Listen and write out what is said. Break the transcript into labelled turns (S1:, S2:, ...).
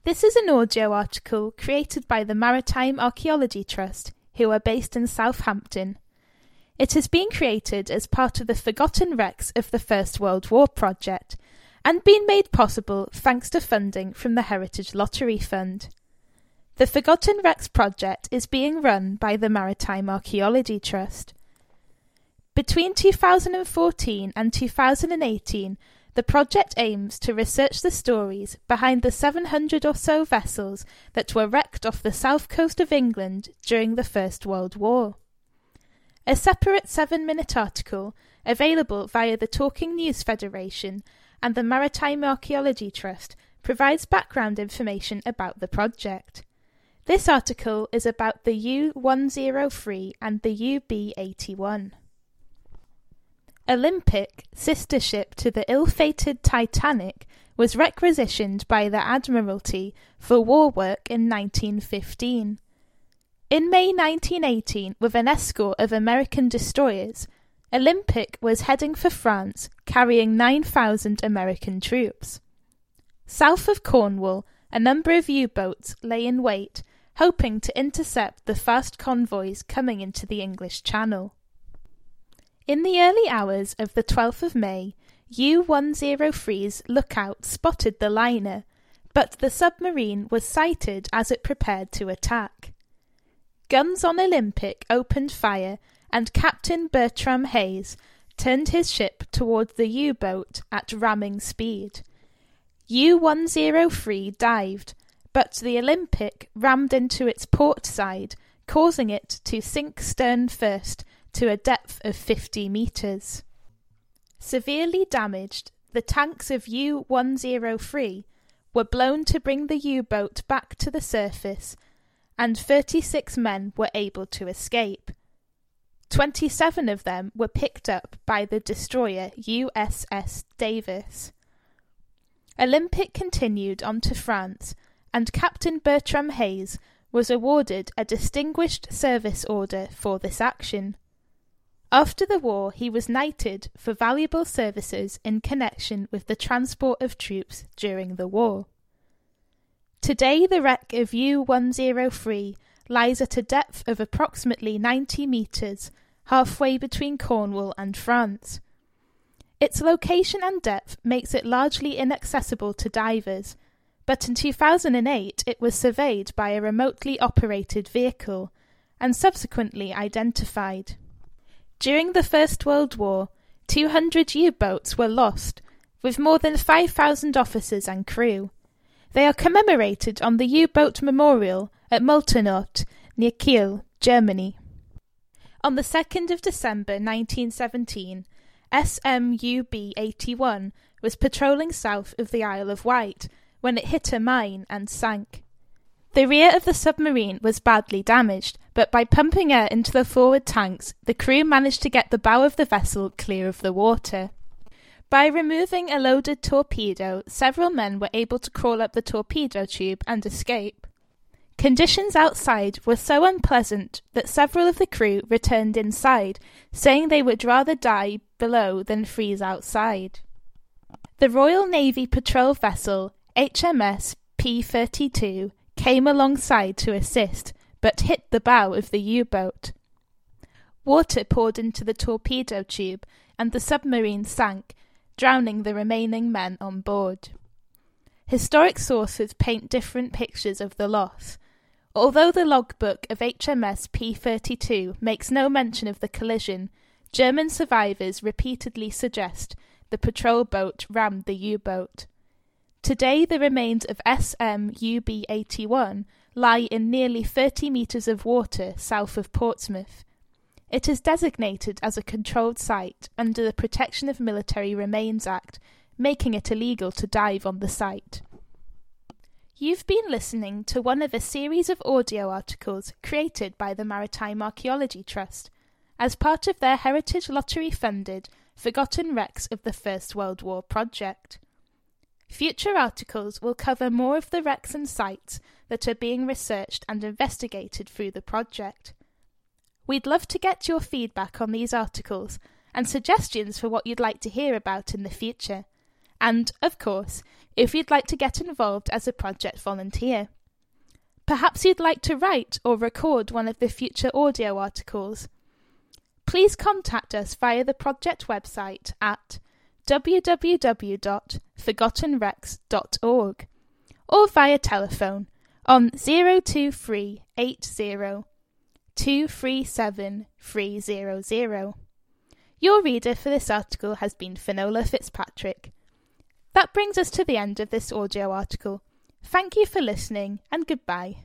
S1: This is an audio article created by the Maritime Archaeology Trust, who are based in Southampton. It has been created as part of the Forgotten Wrecks of the First World War project, and been made possible thanks to funding from the Heritage Lottery Fund. The Forgotten Wrecks project is being run by the Maritime Archaeology Trust. Between 2014 and 2018, the project aims to research the stories behind the 700 or so vessels that were wrecked off the south coast of England during the First World War. A separate 7-minute article, available via the Talking News Federation and the Maritime Archaeology Trust, provides background information about the project. This article is about the U-103 and the UB-81. Olympic, sister ship to the ill-fated Titanic, was requisitioned by the Admiralty for war work in 1915. In May 1918, with an escort of American destroyers, Olympic was heading for France, carrying 9,000 American troops. South of Cornwall, a number of U-boats lay in wait, hoping to intercept the fast convoys coming into the English Channel. In the early hours of the 12th of May, U-103's lookout spotted the liner, but the submarine was sighted as it prepared to attack. Guns on Olympic opened fire, and Captain Bertram Hayes turned his ship towards the U-boat at ramming speed. U-103 dived, but the Olympic rammed into its port side, causing it to sink stern first to a depth of 50 metres. Severely damaged, the tanks of U-103 were blown to bring the U-boat back to the surface, and 36 men were able to escape. 27 of them were picked up by the destroyer USS Davis. Olympic continued on to France, and Captain Bertram Hayes was awarded a Distinguished Service Order for this action. After the war, he was knighted for valuable services in connection with the transport of troops during the war. Today, the wreck of U-103 lies at a depth of approximately 90 metres, halfway between Cornwall and France. Its location and depth makes it largely inaccessible to divers, but in 2008 it was surveyed by a remotely operated vehicle, and subsequently identified. During the First World War, 200 U-boats were lost, with more than 5,000 officers and crew. They are commemorated on the U-boat memorial at Multenort, near Kiel, Germany. On the 2nd of December 1917, SMUB-81 was patrolling south of the Isle of Wight when it hit a mine and sank. The rear of the submarine was badly damaged, but by pumping air into the forward tanks, the crew managed to get the bow of the vessel clear of the water. By removing a loaded torpedo, several men were able to crawl up the torpedo tube and escape. Conditions outside were so unpleasant that several of the crew returned inside, saying they would rather die below than freeze outside. The Royal Navy patrol vessel HMS P-32 came alongside to assist, but hit the bow of the U-boat. Water poured into the torpedo tube, and the submarine sank, drowning the remaining men on board. Historic sources paint different pictures of the loss. Although the logbook of HMS P-32 makes no mention of the collision, German survivors repeatedly suggest the patrol boat rammed the U-boat. Today, the remains of SMUB-81 lie in nearly 30 metres of water south of Portsmouth. It is designated as a controlled site under the Protection of Military Remains Act, making it illegal to dive on the site. You've been listening to one of a series of audio articles created by the Maritime Archaeology Trust as part of their Heritage Lottery-funded Forgotten Wrecks of the First World War project. Future articles will cover more of the wrecks and sites that are being researched and investigated through the project. We'd love to get your feedback on these articles and suggestions for what you'd like to hear about in the future, and, of course, if you'd like to get involved as a project volunteer. Perhaps you'd like to write or record one of the future audio articles. Please contact us via the project website at www.forgottenrex.org or via telephone on 02380 237 300. Your reader for this article has been Finola Fitzpatrick. That brings us to the end of this audio article. Thank you for listening and goodbye.